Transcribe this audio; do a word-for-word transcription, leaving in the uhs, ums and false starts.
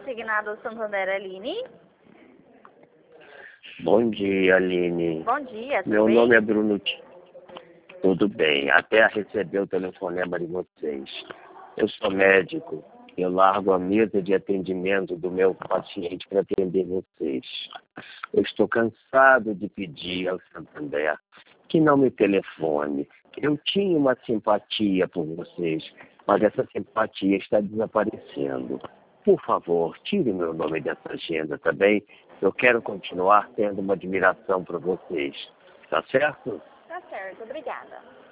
consignado Santander, Aline. Bom dia, Aline. Bom dia, tudo Meu bem? nome é Bruno. Tudo bem, até receber o telefonema de vocês. Eu sou médico, eu largo a mesa de atendimento do meu paciente para atender vocês. Eu estou cansado de pedir ao Santander que não me telefone. Eu tinha uma simpatia por vocês, mas essa simpatia está desaparecendo. Por favor, tire meu nome dessa agenda, tá bem? Eu quero continuar tendo uma admiração por vocês. Tá certo? Tá certo, obrigada.